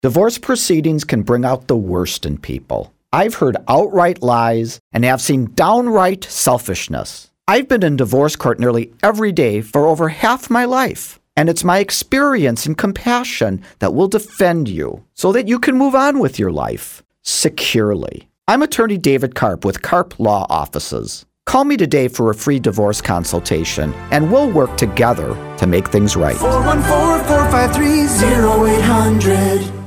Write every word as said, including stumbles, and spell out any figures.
Divorce proceedings can bring out the worst in people. I've heard outright lies and have seen downright selfishness. I've been in divorce court nearly every day for over half my life, and it's my experience and compassion that will defend you so that you can move on with your life securely. I'm attorney David Karp with Karp Law Offices. Call me today for a free divorce consultation, and we'll work together to make things right. four one four, four five three, zero eight hundred